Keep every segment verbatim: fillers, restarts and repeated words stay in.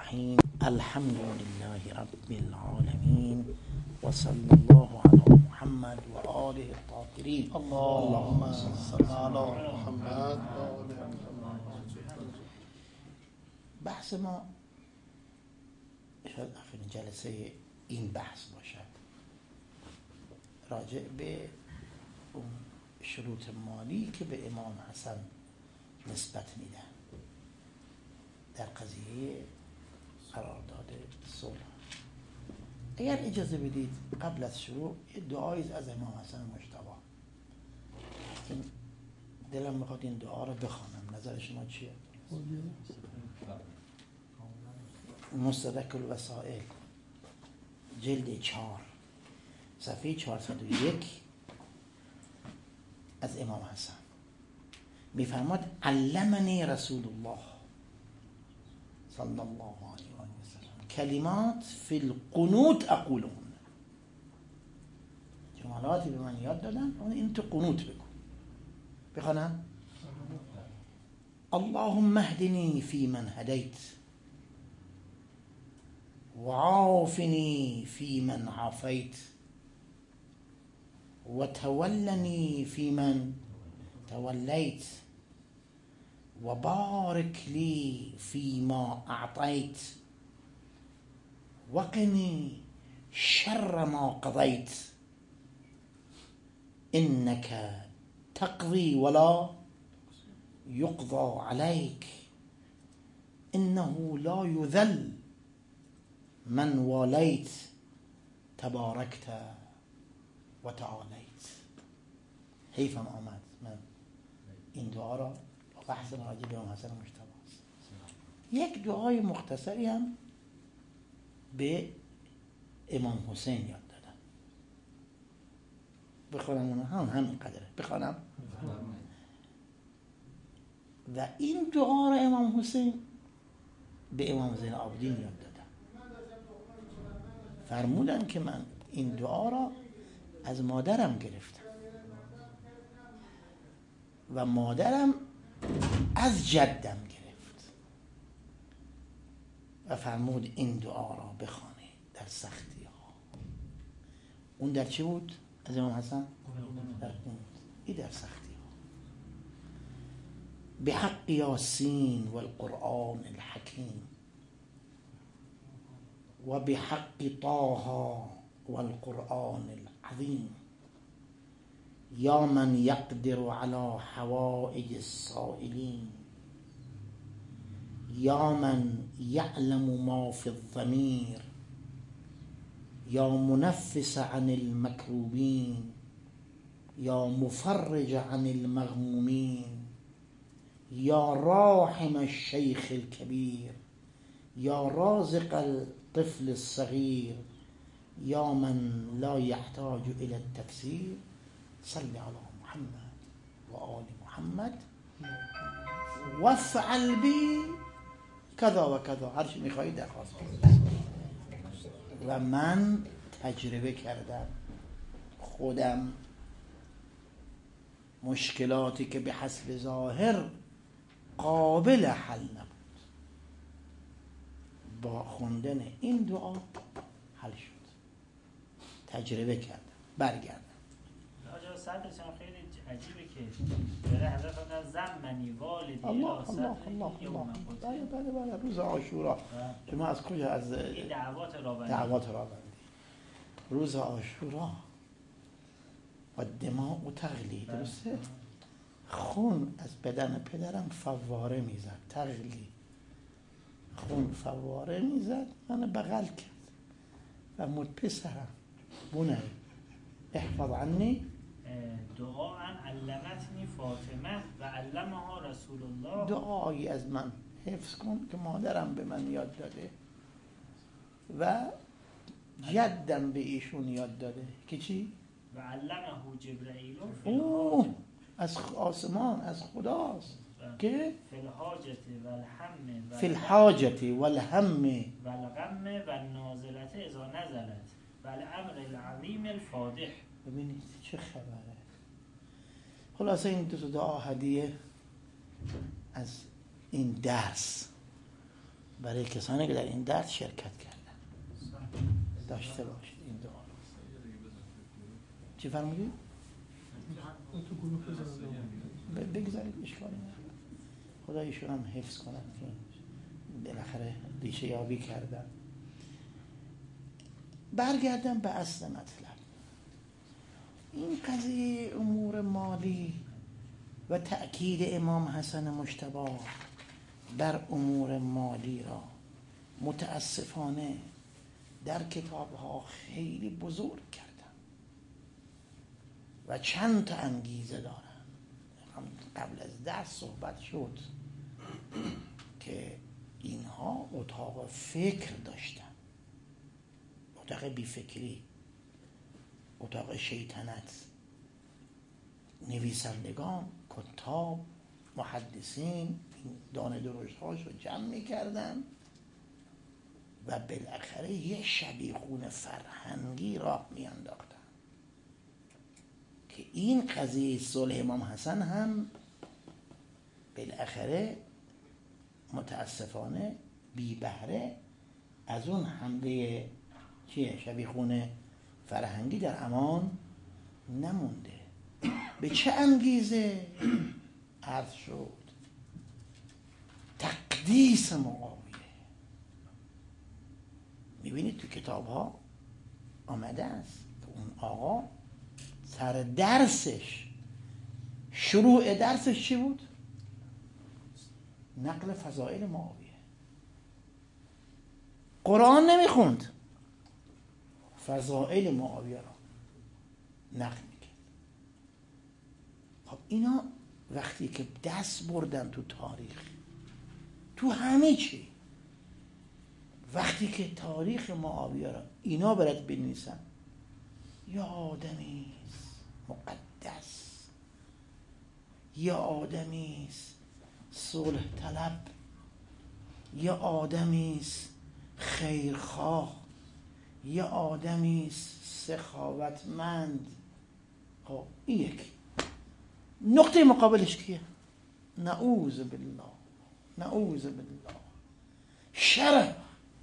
الرحیم الحمد لله رب العالمین و صلی الله علی محمد و آله الطاهرین. اللهم صل علی محمد. بحث ما شاید آخرین جلسه این بحث باشد، راجع به اون شروط مالی که به امام حسن نسبت میدن در قضیه قرارداد صلح. اگر اجازه بدید قبل از شروع یه دعایی از امام حسن مجتبی، این دلم میخواد این دعا رو بخوانم، نظر شما چیه؟ مستدرک الوسائل جلد چهار صفحه چهارصد و یک از امام حسن میفرماد علمنی رسول الله صلی الله علیه و سلم کلمات فی القنوت اقولون، جملاتی به من یاد دادن اون این تو قنوت بگو. بخوانم اللهم اهدنی فی من هدیت و عافنی فی من عافیت و تولنی فی من تولیت و بارک لی فی ما اعطیت و قنی شر ما قضیت انک تقضی ولا یقضى علیک انه لا یذل من والیت تبارکت و تعالیت. حیفم آمد من این دعا را بحث راجع به امام حسن مجتبی است. یک دعای مختصری هم به امام حسین یاد دادم، بخوانم اون هم همین قدره بخوانم. و این دعا را امام حسین به امام زین العابدین یاد دادم، فرمودن که من این دعا را از مادرم گرفتم و مادرم از جدم گرفت و فرمود این دعا را بخوانید در سختی ها. اون در چی بود؟ از امام حسن؟ در قنوت. این در سختی ها. بحق یاسین و القرآن الحکیم و بحق طه و القرآن العظیم یا من یقدر علی حوائج السائلین یا من یعلم ما فی الضمیر یا منفس عن المکروبین یا مفرج عن المغمومین یا راحم الشیخ الکبیر یا رازق الطفل الصغیر یا من لا یحتاج الى التفسیر صلی علی محمد و آل محمد وافعل بی کذا و کذا، هر چی میخواهید درخواست کنید. و من تجربه کردم خودم مشکلاتی که به حسب ظاهر قابل حل نبود با خوندن این دعا حل شد. تجربه کردم. برگردم صدرشان خیلی عجیبه که داره حضرت فرمودن زمنی والدی الله الله الله الله. بله بله بله روز عاشورا. شما از کجا؟ از این دعوات راوندی. دعوات راوندی روز عاشورا و دماغ و تغلی، درسته؟ خون از بدن پدرم فواره میزد، تغلی خون فواره میزد، من بغل کرد و مد پسرم بونه احفظ عنی دعا ان علمتنی فاطمه و علمها رسول الله، دعایی از من حفظ کن که مادرم به من یاد داده و جدم به ایشون یاد داده که چی؟ و علمه جبرئیل اوه از آسمان از خداست که فی الحاجت و الهم فی الحاجت و الهم و الغم و النازلت اذا نزلت و الامر العظیم الفادح. ببینید چه خبره. خلاصه این دو تا دعا هدیه از این درس برای کسانی که در این درس شرکت کردن داشته باشید این دعا. چی فرمودید؟ تو گروه بزنید بگذارید اشکالی نداره. خدا ایشون هم حفظ کند که بالاخره ریشه یابی کردن. برگردم به اصل مطلب. این قضیه امور مالی و تأکید امام حسن مجتبی بر امور مالی را متاسفانه در کتاب‌ها خیلی بزرگ کردن و چند تا انگیزه دارن. قبل از درس صحبت شد که اینها اتاق فکر داشتن، اتاق بیفکری، اتاق شیطنت. نویسندگان، کتاب، محدثین دانه درشت هاش رو جمع میکردن و بالاخره یه شبیخون فرهنگی راه میانداختن که این قضیه صلح امام حسن هم بالاخره متاسفانه بی بهره از اون حمله چیه شبیخون فرهنگی در امان نمونده. به چه انگیزه؟ عرض شد تقدیس معاویه. میبینید تو کتاب ها آمده است که اون آقا سر درسش، شروع درسش چی بود؟ نقل فضائل معاویه. قرآن نمیخوند، فضائل معاویه را نقل میکرد. خب اینا وقتی که دست بردن تو تاریخ، تو همه چی، وقتی که تاریخ معاویه را اینا برات بنویسن، یا آدمیست مقدس، یا آدمیست صلح طلب، یا آدمیست خیرخواه، یا آدمیست سخاوتمند. خب این یکی. نقطه مقابلش کیه؟ نعوذ بالله، نعوذ بالله. شرع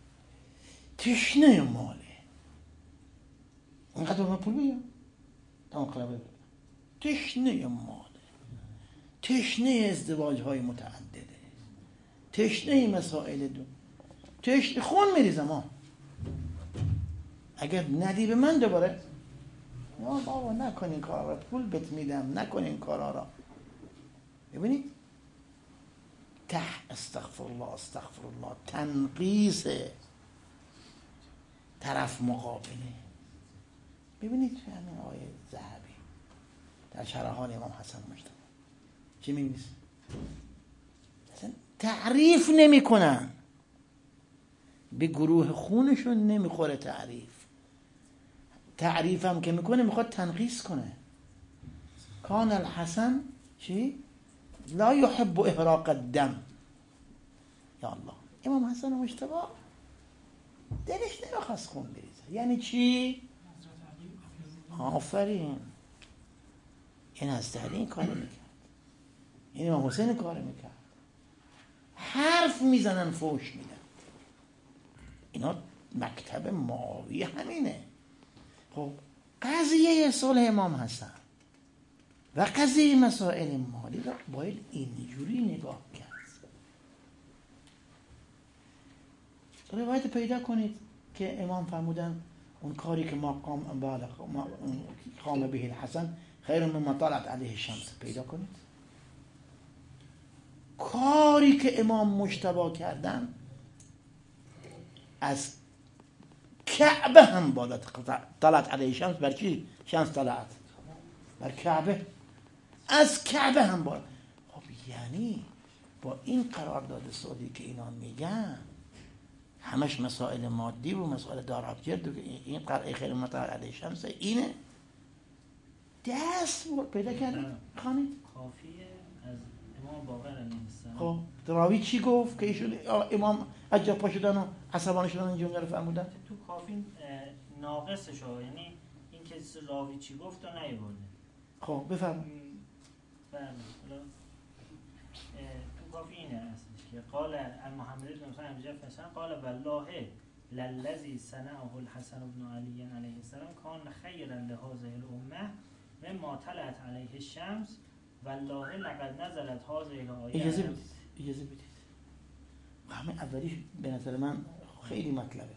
تشنه ماله، اینقدر من پول بگم تا اون قلبه بگم تشنه ماله، تشنه ازدواج های متعدده، تشنه مسائل دون، تشنه خون میریزم ها. اگر ندی به من دوباره یا بابا نکن این کارا را، پول بهت میدم نکن این کارا را. ببینید ته استغفر الله استغفر الله، تنقیص طرف مقابله. ببینید همین آیه ذهبی در شرح حال امام حسن مجتبی چی می‌نویسه؟ اصلا تعریف نمی کنن، به گروه خونشون نمیخوره تعریف. تعریف هم که میکنه میخواد تنقیص کنه. کان الحسن چی؟ لا يحب احراق الدم. یا الله، امام حسن مجتبی دلش نمیخواست خون بریزه. یعنی چی؟ آفرین، این از علی این کار میکرد، این امام حسین کار میکرد. حرف میزنن فوش میدن. اینا مکتب معاویه همینه. خب قضیه صلح امام حسن و قضیه مسائل مالی را باید اینجوری نگاه کرد. روایت پیدا کنید که امام فرمودن اون کاری که ما قام بالغ ما قام به الحسن خیر مما طلعت علیه الشمس، پیدا کنید کاری که امام مجتبی کردن از کعبه هم بالا طلعت علیه الشمس. بر چی شمس طلعت؟ بر کعبه. از کعبه هم بالا. خب یعنی با این قرارداد صلحی که اینا میگن همش مسائل مادی و مسائل دارابجرد و این قرعه خیر مطلع علیه الشمس اینه دست پیدا کردن. خانید کافیه از امام باقر علیه السلام. خب راوی چی گفت که ایشون امام از جا پا شدن و عصبانی شدن این جمله رو فرمودن؟ تو کافی ناقصش ها، یعنی این که راوی چی گفت و نیورده. خب بفرمایید. بله، حالا تو کافی اینه اصلش. که قال محمد بن حسین ابی جعفر مثلا قال والله للذی صنعه الحسن بن علی علیه السلام کان خیرا لهذه الامه مما طلعت علیه الشمس والله لقد نزلت هذه الآیه. اجازه بدید اجازه بدید همه اولیش به نظر من خیلی مطلبه.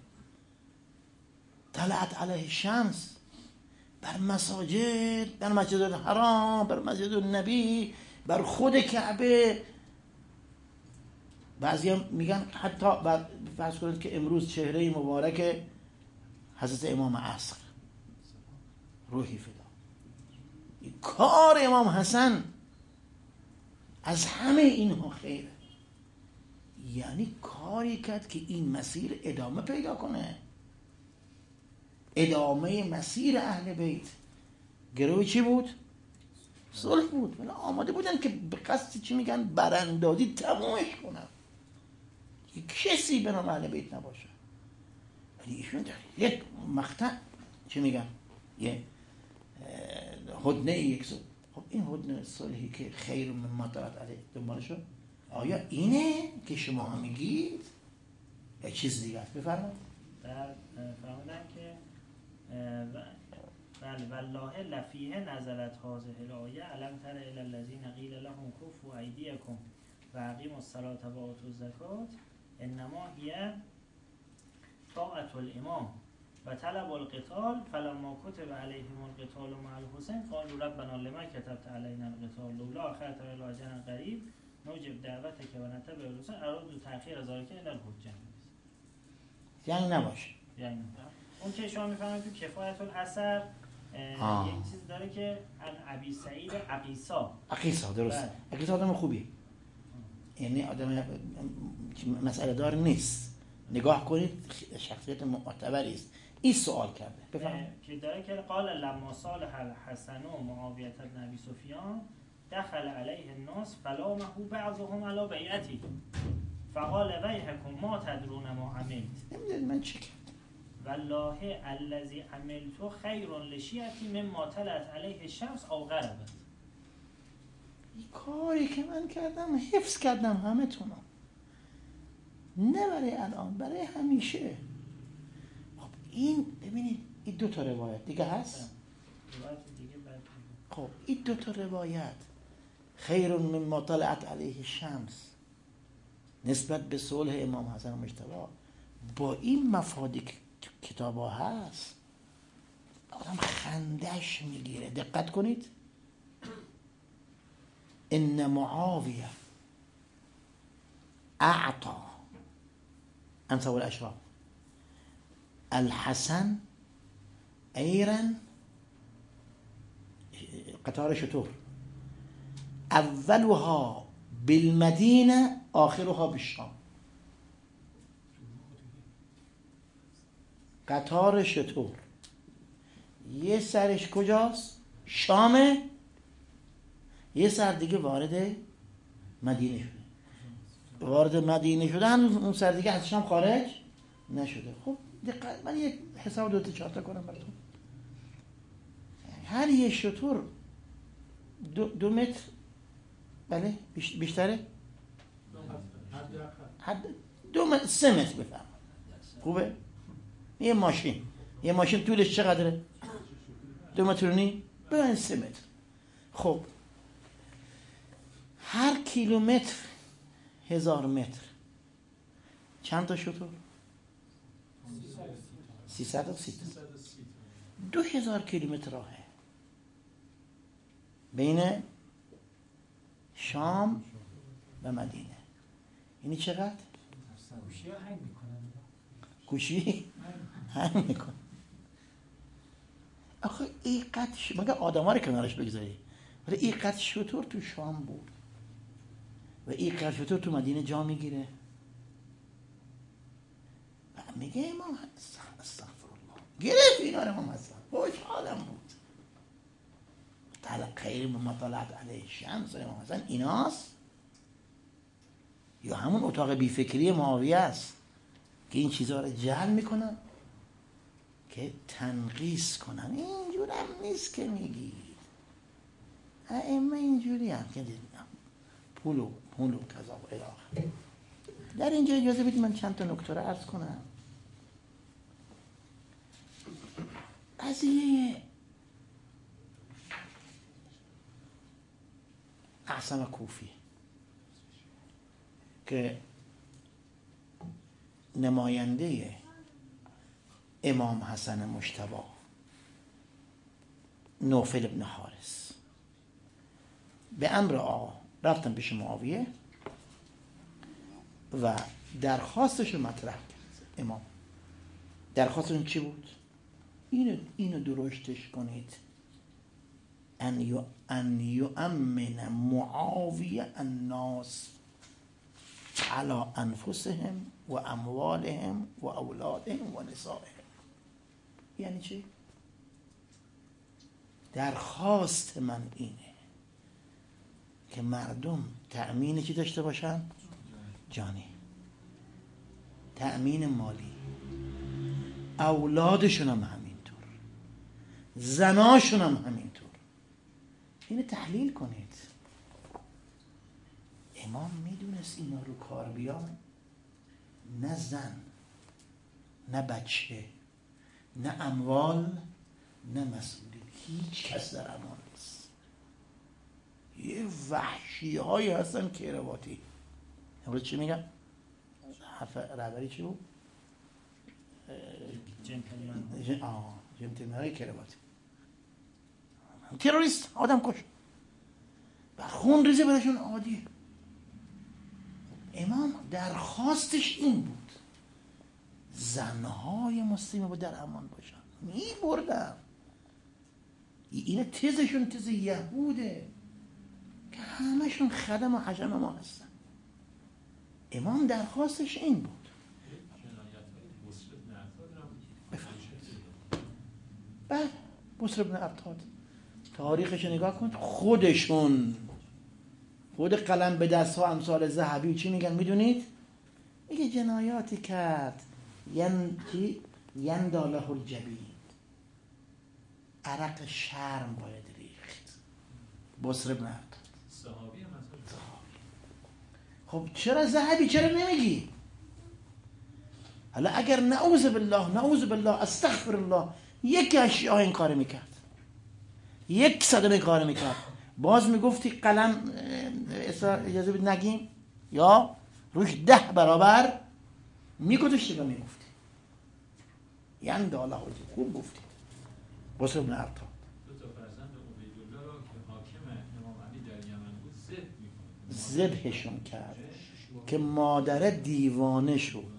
طلعت علیه الشمس بر مساجد، بر مسجد الحرام، بر مسجد النبی، بر خود کعبه. بعضی هم میگن حتی بر فرض کنید که امروز چهره مبارک حضرت امام عصر روحی فدا، کار امام حسن از همه اینها خیره. یعنی کاری کرد که این مسیر ادامه پیدا کنه، ادامه مسیر اهل بیت. گروه چی بود؟ صلح بود. ولی آماده بودن که به قصد چی میگن براندازی تمومش کنن، کسی به نام اهل بیت نباشه. ولی ایشون در یک مقطع چی میگن یه هدنه یک سو. خب این هدنه صلحی که خیر من ما طلعت علیه دنبالشو، آیا اینه که شما هم میگید یا چیز دیگه است؟ بفرمایید. در فرمودن که بله والله لفیه نزلت هذه الآیه الم تر الی الذین قیل لهم کفوا ایدیکم و اقیموا الصلاة و آتوا الزکاة انما هی طاعة الامام و طلب القتال فلما کتب علیهم القتال مع الحسین قالوا ربنا لما کتبت علینا القتال لولا اخرتنا الی اجل قریب نوجب دعوتک و نتبع الرسل ارادوا تأخیر ذلک الی الحجه. یعنی نباشه. یعنی اون که شما میفهمید تو کفایت الاثر یک چیز داره که ابی سعید عقیسا. عقیسا درست. عقیسا آدم خوبی، یعنی آدم مسئله دار نیست. نگاه کنید شخصیت معتبری است. این سوال کرده بفرمایید که داره که قال لما صالح الحسن و معاویه بن ابی سفیان دخل علیه الناس فلامه بعضهم علی بیعته فقال ویحکم ما تدرون ما عملت. نمیدونید من چی کردم. والله الذی عملت خیر لشیعتی مما طلعت علیه الشمس او غربت. این کاری که من کردم حفظ کردم همه تونو، نه برای الان، برای همیشه. خب این ببینید این دو تا روایت دیگه هست. روایت دیگه بعد خب این دو تا روایت خیر مما طلعت علیه الشمس نسبت به صلح امام حسن مجتبی با این مفادی کتاب ها هست، آدم خندش میگیره. دقت کنید. ان معاویه اعطا امثال الاشراف الحسن ایرن قطار شطور اولها بالمدینه آخرها بالشام. قطار شطور یه سرش کجاست؟ شامه، یه سر دیگه وارد مدینه شده. وارد مدینه شده هنوز اون سر دیگه از شام خارج نشده. خب دقیق من یک حساب دو تا چهار تا کنم براتون. هر یه شطور دو, دو متر بله بیشتره؟ حد دو متر سه متر بفهم. خوبه؟ یه ماشین یه ماشین طولش چقدره؟ دو متر و نیم؟ ببین سه متر. خب هر کیلومتر هزار متر چند تا شطور؟ سیصد و سی تا. دو هزار کیلومتر راهه بین شام و مدینه. یعنی چقدر؟ گوشی ها هنگ میکنن. گوشی هنگ میکنن. آخه این قد ش... مگه آدم ها رو کنارش بگذاری، ولی این قد شطور تو شام بود و این قد شطور تو مدینه جا میگیره و میگه امام استغفرالله گرفت اینا رو امام حسن خوشحالم بود. طلق خیر مما طلعت علیه الشمس امام حسن ایناست یا همون اتاق بیفکری معاویه است که این چیزها رو جعل میکنن که تنقیص کنن. اینجور هم نیست که میگید ائمه اینجوری هم که دیدم پولو پولو کذا و الاخر. در اینجا اجازه بدید من چند تا نکته رو عرض کنم. قضیه اعصم کوفی که نماینده امام حسن مجتبی نوفل ابن حارث به امر آقا رفتن پیش معاویه و درخواستش رو مطرح کرد. امام درخواستشون چی بود؟ اینو اینو درشتش کنید، ان یو ان یؤمن معاویه الناس علی انفسهم و اموالهم و اولادهم و نسائهم. یعنی چی؟ درخواست من اینه که مردم تأمین چی داشته باشن؟ جانی، تأمین مالی، اولادشون هم همینطور، زناشون هم همینطور. اینو تحلیل کنید. امام میدونست اینا رو کار بیان، نه زن، نه بچه، نه اموال، نه مسئولیت، هیچ کس در امان نیست. یه وحشی هایی هستن که رواتی. امروز چی میگن؟ حرف رهبری چی بود؟ جنتلمن. آه جنتلمن های کرواتی، تروریست، آدم کش و خون ریزه برشون عادیه. امام درخواستش این بود زنهای مسلمه با در امان باشن. می بردن. اینه تزشون تز یهوده که همشون خدم و حجم ما هستن. امام درخواستش این بود. بعد بصر بن عطاد تاریخش نگاه کنید، خودشون خود قلم به دست ها امثال ذهبی چی میگن میدونید؟ میگه جنایاتی کرد ین چی؟ ینداله الجبین، عرق شرم باید ریخت. بصر بن عطاد صحابی هم هست. خب چرا ذهبی چرا نمیگی؟ حالا اگر نعوذ بالله نعوذ بالله استغفر الله یک اشیاء این کار میکرد، یک صدمه کار میکرد، باز میگفتی قلم اجازه بید نگیم، یا روش ده برابر میگذاشتی و میگفتی. یعنی داله ها خوب گفتی. بصر بن عطاد دو تا فرزند عبیدالله را که حاکم امام علی در یمن بود ذبح میکنه، ذبحشون کرد که مادر دیوانه شد.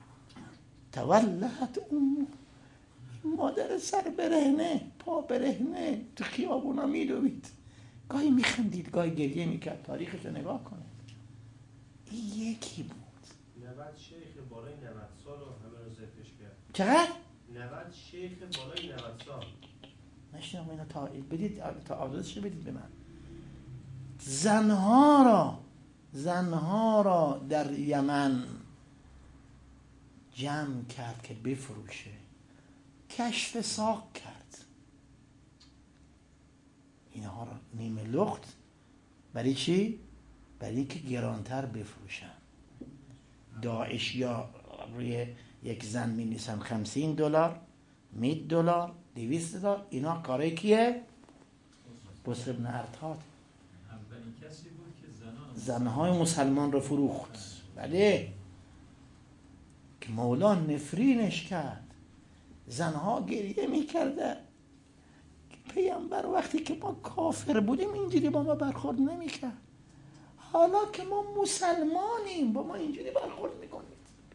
تولت امه، مادر سر برهنه پا برهنه تو خیابونا میدوید، گاهی میخندید گاهی گریه میکرد. تاریخش رو نگاه کنید. این یکی بود. نود شیخ بالای نود سال رو همه رو ذبحش کرد. چقدر؟ نود شیخ بالای نود سال. نشنم اینا تا بدید تا آدرسش بدید به من. زنها را زنها را در یمن جمع کرد که بفروشه، کشف ساق کرد. اینها را نیمه لخت. برای چی؟ برای که گرانتر بفروشن. داعش یا روی یک زن می نیسن خمسین دلار، مید دلار، دویست دلار. اینا کاره کیه؟ بصر بن عطاد. اولین کسی بود که زنان زنهای مسلمان رو فروخت. بله که مولا نفرینش کرد. زنها گریه میکردن پیامبر وقتی که ما کافر بودیم اینجوری با ما برخورد نمیکرد، حالا که ما مسلمانیم با ما اینجوری برخورد میکنید.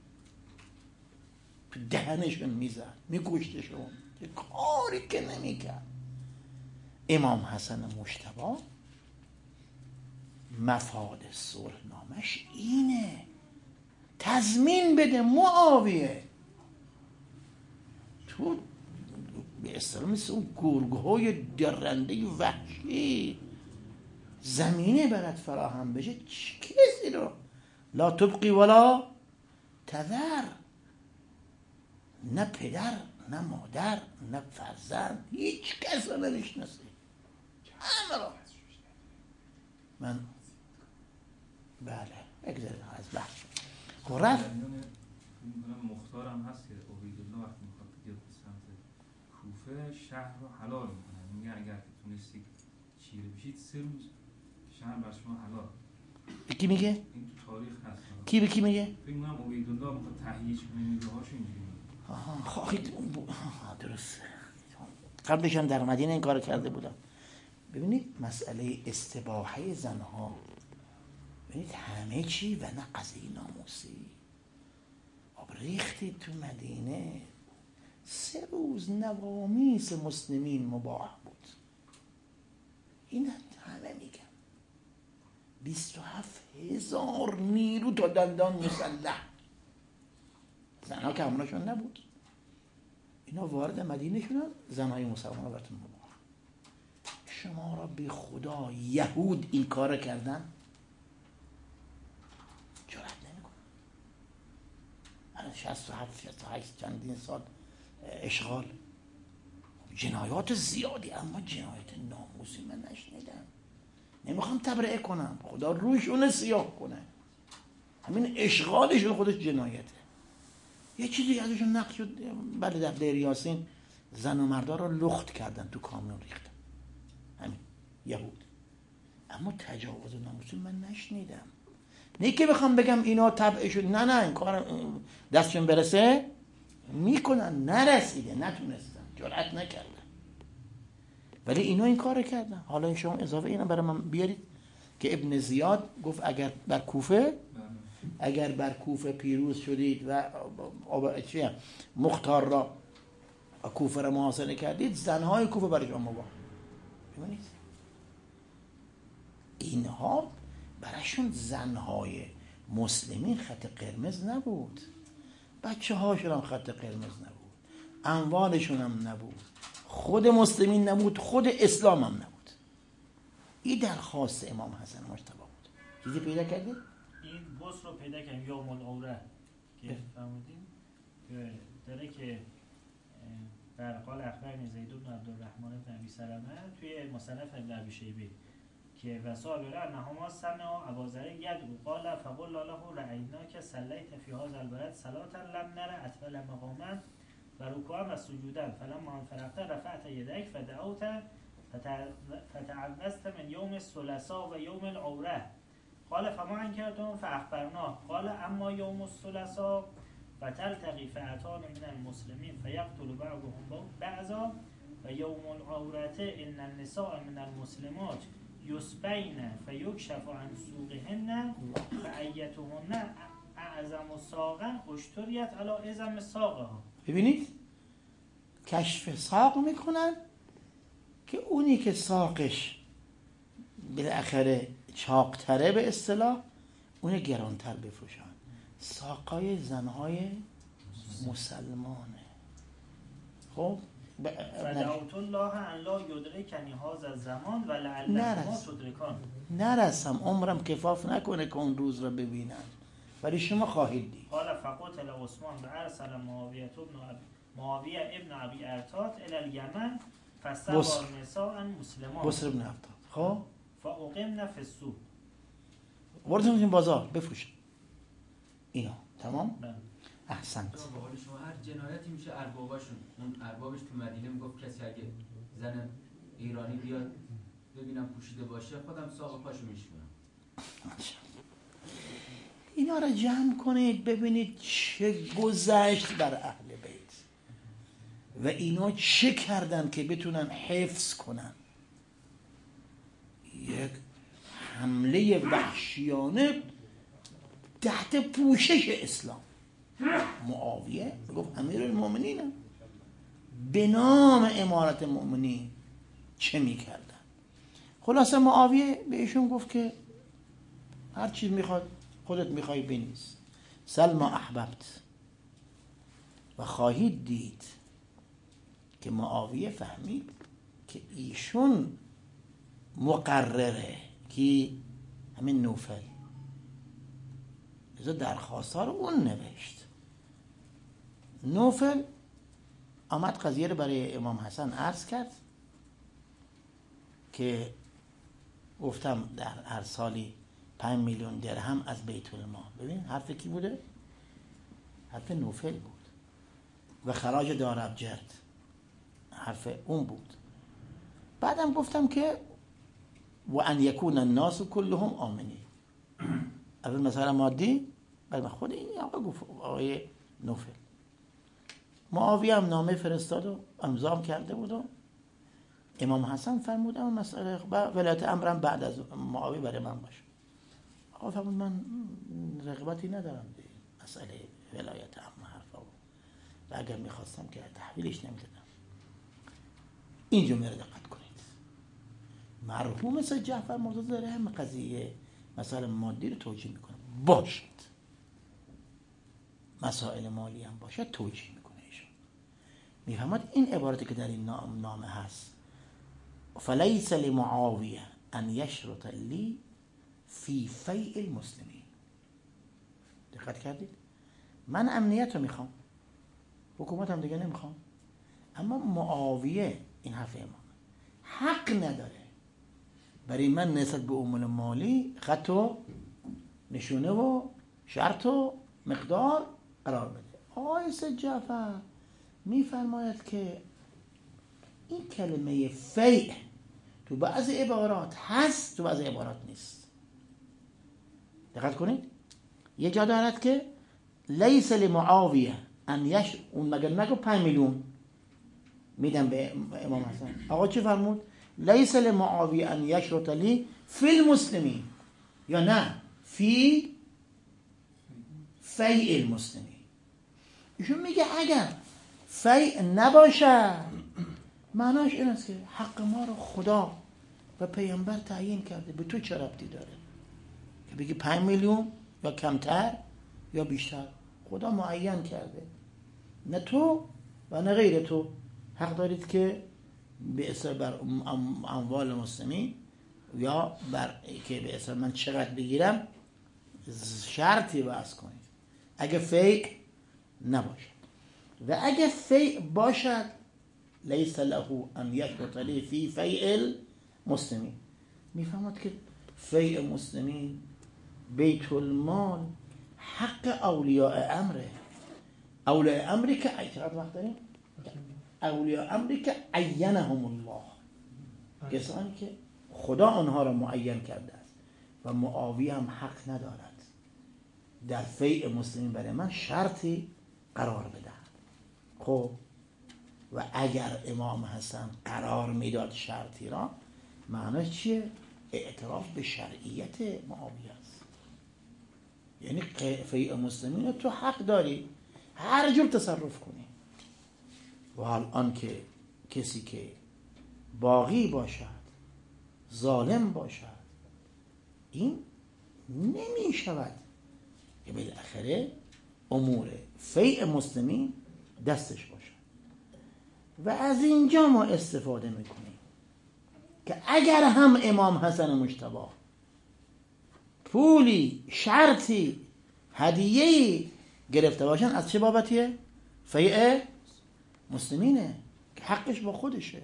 تو دهنشون میزد، میگوشتشون، یه کاری که نمیکرد. امام حسن مجتبی مفاد صلح نامش اینه، تضمین بده معاویه تو به اصطلاح مثل اون گرگ‌های درنده وحشی زمینه برات فراهم بشه. کسی رو لا تبقی ولا تذر، نه پدر نه مادر نه فرزند، هیچ کس رو نمیشناسه، همه رو. من بله بگذارید از بحث. و رفت. می‌کنم مختار هم هست که عبیدالله وقتی میخواد بیاد به سمت کوفه شهر رو حلال میکنه، میگه اگر که تونستید چیره بشید سه روز شهر بر شما حلال. کی میگه؟ این تو تاریخ هست. کی به کی میگه؟ فکر می‌کنم عبیدالله میخواد تهییج کنه میگه‌هاشو اینجوری میگه. آها خواهید آها درسته. قبلش هم در مدینه این کار کرده بودم. ببینید مسئله استباحه زنها، ببینید همه چی و نه قضیه ناموسی. آب ریختید تو مدینه، سه روز نوامیس مسلمین مباح بود. این همه میگم بیست و هفت هزار نیرو تا دندان مسلح، زنها که هموناشون نبود، اینا وارد مدینه شدن، زنهای مسلمان براتون مباح. شما را به خدا یهود این کار کردن جرأت نمیکنن. الان شصت و هفت شصت و هشت چندین سال اشغال، جنایات زیادی، اما جنایت ناموسی من نشنیدم. نمیخوام تبرئه کنم، خدا روشون سیاه کنه، همین اشغالشون خودش جنایته. یه چیزی ازشون نقل شد، بله در دیر یاسین زن و مردا را لخت کردن، تو کامیون ریختن، همین یهود. اما تجاوز ناموسی من نشنیدم. نه که بخوام بگم اینا تبعشون، نه نه این کار دستشون برسه میکنن، نرسیده، نتونستن، جرأت نکردن، ولی اینا این کار کردن. حالا این شما اضافه اینا برای من بیارید که ابن زیاد گفت اگر بر کوفه اگر بر کوفه پیروز شدید و مختار را کوفه را محاصره کردید، زنهای کوفه برای شما مباح. ببینید اینها برایشون زنهای مسلمین خط قرمز نبود، بچه هاشون هم خط قرمز نبود، اموالشون هم نبود، خود مسلمین نبود، خود اسلام هم نبود. این درخواست امام حسن مجتبی بود. چیزی پیدا کردید؟ این بوس رو پیدا کردیم، یوم العوره که فهمیدیم داره که در قال اخبرنی زید بن عبدالرحمن بن ابی سلمه توی مصنف ابن ابی شیبه که وسائل انهما سمع ابوذر یدعو قال فقل له رأیناک صلیت فی هذا البلد صلاة لم نر اطول مقاما و رکوعا و سجودا فلما انفرغت رفعت یدیک فدعوت فتعوذت من یوم الثلاثاء و یوم العوره قال فما انکرتم فاخبرناه قال اما یوم الثلاثاء فتلتقي فئتان من المسلمين فيقتل بعضهم بعضا و یوم العوره ان النساء من المسلمات یسبین فیکشف عن سوقهن فایتهن اعظم ساقا اشتریت علی اعظم ساقها. ببینید کشف ساق میکنن که اونی که ساقش بالاخره چاقتره به اصطلاح اون گرانتر بفروشن. ساقای زنهای مسلمانه. خب فدعوت الله ان لا یدرکنی هذا الزمان و لعلکما تدرکان. نرسم عمرم کفاف نکنه که اون روز را ببینن، ولی شما خواهید دید. قال فقتل عثمان و ارسل معاویه ابن معاویه ابن ابی ارطاد الى الیمن فسبا نساء مسلمان. بصر ابن ارطاد. خب فاقمنا فی السوق. وردن این بازار بفروشن. اینا تمام؟ بله. احسنت. به قول شما هر جنایتی میشه ارباباشون، اون اربابش تو مدینه میگفت کسی اگه زن ایرانی بیاد ببینم پوشیده باشه خودم ساق پاشو میشونم. اینا را جمع کنید ببینید چه گذشت بر اهل بیت و اینا چه کردن که بتونن حفظ کنن یک حمله وحشیانه تحت پوشش اسلام. معاویه میگفت امیر المؤمنین به نام امارت مؤمنین چه میکردن. خلاصه معاویه بهشون گفت که هر چیز میخواد خودت میخوای بنویس، سلما احببت. و خواهید دید که معاویه فهمید که ایشون مقرره که همین نوفل ازا درخواست ها رو اون نوشت. نوفل آمد قضیه رو برای امام حسن عرض کرد که گفتم در هر سالی پنج میلیون درهم از بیت المال. ببین حرف کی بوده؟ حرف نوفل بود و خراج دارابجرد حرف اون بود. بعدم گفتم که و ان یکون الناس کلهم آمنین. اول مسئله مادی، بعد خود این آقا گفت، آقای نوفل. معاویه هم نامه فرستاد و امضا کرده بود و امام حسن فرمود اما مسئله ولایت امرم بعد از معاویه برای من باشه. آقا فرمود من رغبتی ندارم به مسئله ولایت امر حرفا و اگر میخواستم که تحویلش نمیدادم. این جمله رو دقت کنید. مرحوم مثل جعفر مرتضی داره هم قضیه مسائل مادی رو توجیه میکنه. باشد مسائل مالی هم باشد توجیه میکنه ایشون. میفهمد این عبارتی که در این نام نامه هست فلیس لمعاویه ان یشرط لی فی فیء المسلمین. دقت کردید؟ من امنیت رو میخوام، حکومت هم دیگه نمیخوام، اما معاویه این حرف امام حق نداره برای من نسبت به امور مالی خط و نشونه و شرط و مقدار قرار بده. آقای سید جعفر میفرماید که این کلمه فیء تو بعضی عبارات هست، تو بعضی عبارات نیست. دقت کنید، یه جا دارد که لیس لمعاویه ان یش، اون مگر نگو پنج میلیون میدم به امام حسن. آقا چه فرمود؟ لیس لمعاویه ان یشرط لی فی المسلمین، یا نه فی فیء المسلمین. ایشون میگه اگر فیء نباشه معناش این است که حق ما رو خدا و پیامبر تعیین کرده، به تو چه ربطی داره که بگی پنج میلیون یا کمتر یا بیشتر؟ خدا معین کرده، نه تو و نه غیر تو حق دارید که به اصلا بر اموال مسلمین یا بر که به اصلا من چقدر بگیرم شرطی وضع کنید اگه فیء نباشد. و اگه فیء باشد لیس له ان یشرط لی فی فیء المسلمین. میفهمد که فیء مسلمین بیت المال حق اولیاء امره. اولیاء امری که چقدر وقت داریم؟ اولیاء امری که عینهم الله، کسانی که خدا آنها را معین کرده است و معاویه هم حق ندارد در فیء مسلمین برای من شرطی قرار بدهد. خب و اگر امام حسن قرار میداد شرطی را، معنیش چیه؟ اعتراف به شرعیت معاویه است. یعنی فیء مسلمین تو حق داری هر جور تصرف کنی. و الان که کسی که باغی باشد، ظالم باشد، این نمی شود که بالاخره امور فیء مسلمین دستش باشد. و از اینجا ما استفاده میکنیم که اگر هم امام حسن مجتبی پولی، شرطی، هدیه‌ای گرفته باشن، از چه بابتیه؟ فیء مسلمینه که حقش با خودشه.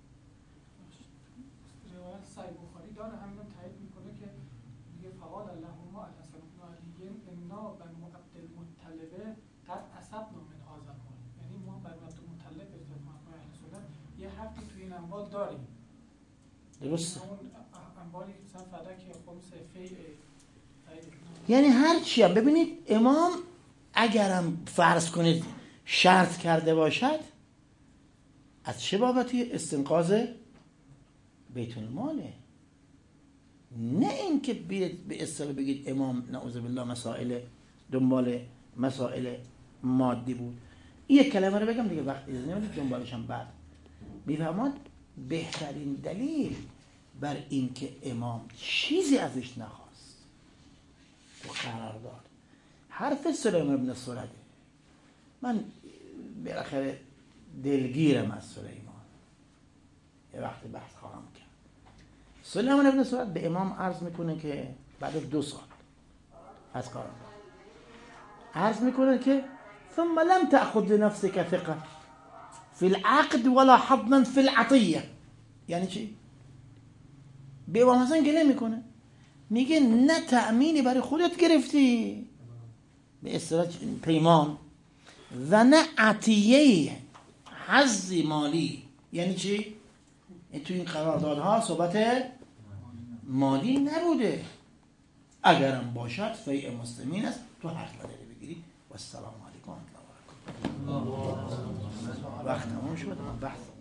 روایت صحیح بخاری داره همین تایید میکنه که میگه فقال اللهم الحسن بن علی انا بنو عبدالمطلب قد اصبنا من هذا المال. یعنی ما بنو عبدالمطلب به اتفاق اهل سنت یه حقی توی این اموال داریم. درسته. اون اموالی مثلا فدک خمس فیء، یعنی هر چی هم ببینید امام اگرم فرض کنید شرط کرده باشد، از چه بابتی؟ استنقاذ بیت الماله. نه این که به اصطلاح بگید امام نعوذ بالله مسائل دنبال مسائل مادی بود. این یک کلمه رو بگم دیگه وقت اجازه نمیدید دنبالش هم بعد میفهمد. بهترین دلیل بر این که امام چیزی ازش نخواست تو قرار داد حرف سلیمان بن سرده. من بالاخره دلگیرم از سلیمان، یه وقت بحث خواهم کرد. سلیمان بن سرده به امام عرض میکنه که بعد از دو سال از قرار عرض میکنه که ثم لم تأخذ لنفسك ثقة في العقد ولا حظا في العطية. یعنی چی؟ به امام حسن گله میکنه، میگه نه تأمینی برای خودت گرفتی به اصطلاح پیمان و نه عطیه حظ مالی. یعنی چی؟ این تو این قراردادها صحبت مالی نبوده. اگرم باشد فیء مسلمین است، تو حق نداری بگیری. و السلام علیکم و رحمت الله و برکاته. وقت تموم شد. بحث